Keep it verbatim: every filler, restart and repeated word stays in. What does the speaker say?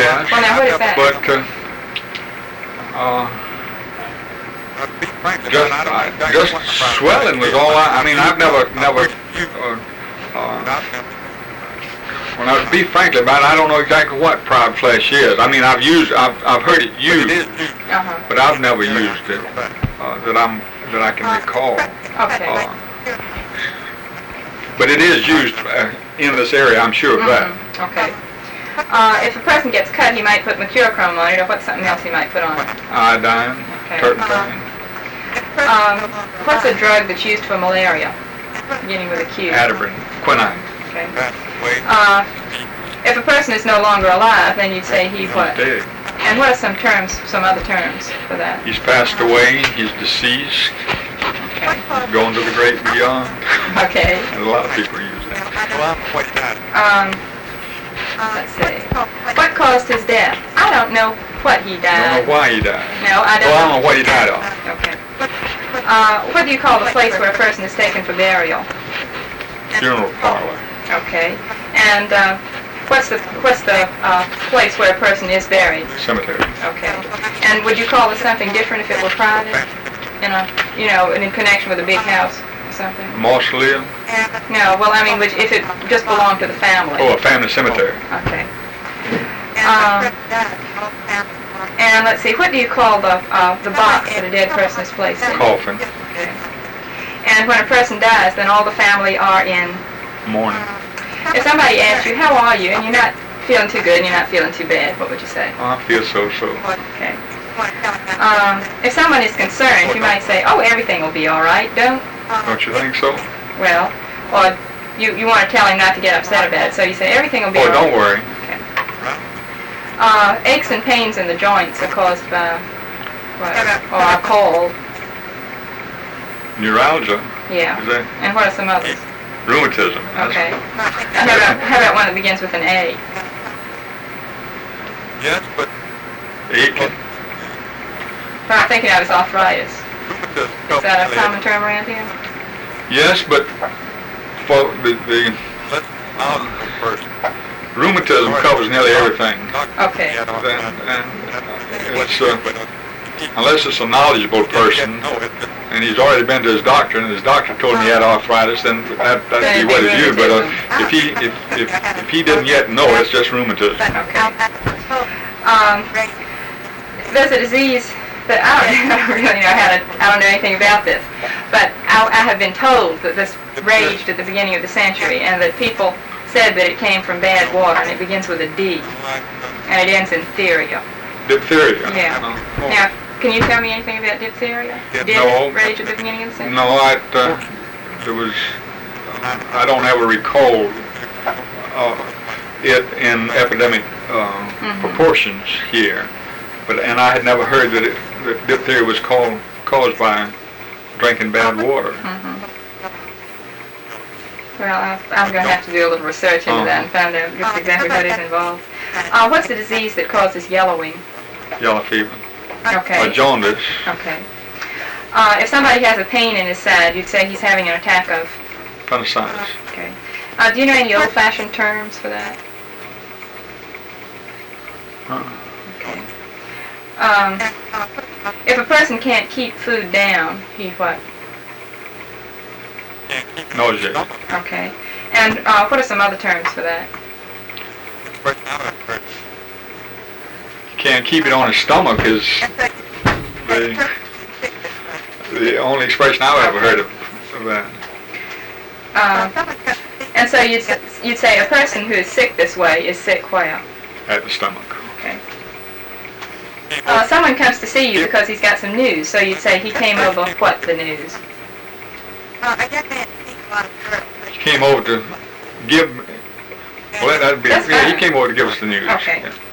yes. Well, now what is that? But, uh, uh, just, uh, just swelling was all I, I mean, I've never, never, uh, uh, when I would be frankly about it, I don't know exactly what pride flesh is. I mean, I've used, I've, I've heard it used, uh-huh. but I've never used it, uh, that I'm, that I can recall. Okay. Uh, but it is used uh, in this area, I'm sure of that. Mm-hmm. Okay. Uh, if a person gets cut, he might put mercurochrome on it, or what's something else he might put on it? Iodine, Okay. turpentine. Um, what's a drug that's used for malaria, beginning with a Q? Atterbury, quinine. Okay. Uh, if a person is no longer alive, then you'd say he what? Dead. And what are some terms, some other terms for that? He's passed away, he's deceased, Okay. going to the great beyond. Okay. And a lot of people use that. Um, let's see. What caused his death? I don't know what he I died. don't know why he died. No, I don't Well, I don't know. know what he died of. Okay. Uh, what do you call the place where a person is taken for burial? Funeral parlor. Okay. And uh, what's the what's the uh, place where a person is buried? Cemetery. Okay. And would you call this something different if it were private? In a, you know, in connection with a big house or something? Mausoleum. No. Well, I mean, would, if it just belonged to the family. Oh, a family cemetery. Okay. Um, and let's see, what do you call the uh, the box that a dead person is placed in? Coffin. Okay. And when a person dies, then all the family are in. Mourning. If somebody asks you, how are you, and you're not feeling too good and you're not feeling too bad, what would you say? Oh, I feel so-so. Okay. Um, if someone is concerned, you might say, oh, everything will be all right. Don't. Don't you think so? Well, or you, you want to tell him not to get upset about it, so you say, everything will be Oh, all right. don't worry. Okay. Uh, aches and pains in the joints are caused by, what, or are called. Neuralgia. Yeah. Is that And what are some others? rheumatism? That's- Okay. How about, how about one that begins with an A? Yes, but Aching. What I'm thinking of is arthritis. Is that a common term around here? Yes, but for the, the let's um, first. rheumatism covers nearly everything. Okay. And, and it's, uh, unless it's a knowledgeable person, and he's already been to his doctor, and his doctor told him he had arthritis, then that, that'd Then be it'd what be it's used. But uh, rheumatism. if he if, if if he didn't yet know, it's just rheumatism. Okay. Um, there's a disease that I don't really know how to, I don't know anything about this, but I, I have been told that this raged at the beginning of the century, and that people said that it came from bad water, and it begins with a D, and it ends in theria. Diphtheria. Yeah. Uh, Now, can you tell me anything about diphtheria? Did No. it rage at the beginning of the century? No, I, uh, there was, I don't ever recall uh, it in epidemic uh, Mhm. proportions here, but and I had never heard that, it, that diphtheria was called, caused by drinking bad water. Mm-hmm. Well, I, I'm going to have to do a little research into that and find out just exactly what is involved. Uh, what's the disease that causes yellowing? Yellow fever. Okay. Or jaundice. Okay. Uh, if somebody has a pain in his side, you'd say he's having an attack of. Appendicitis. Okay. Uh, do you know any old-fashioned terms for that? Uh, Okay. Um, if a person can't keep food down, he what? nausea. Okay. And uh, what are some other terms for that? Can't keep it on his stomach is the, the only expression I've ever heard of, of that. Um, and so you'd, s- you'd say a person who is sick this way is sick where? At the stomach. Okay. Uh, someone comes to see you because he's got some news, so you'd say he came over what the news? He came over to give, well, that'd be, That's yeah, he fine. came over to give us the news. Okay. Yeah.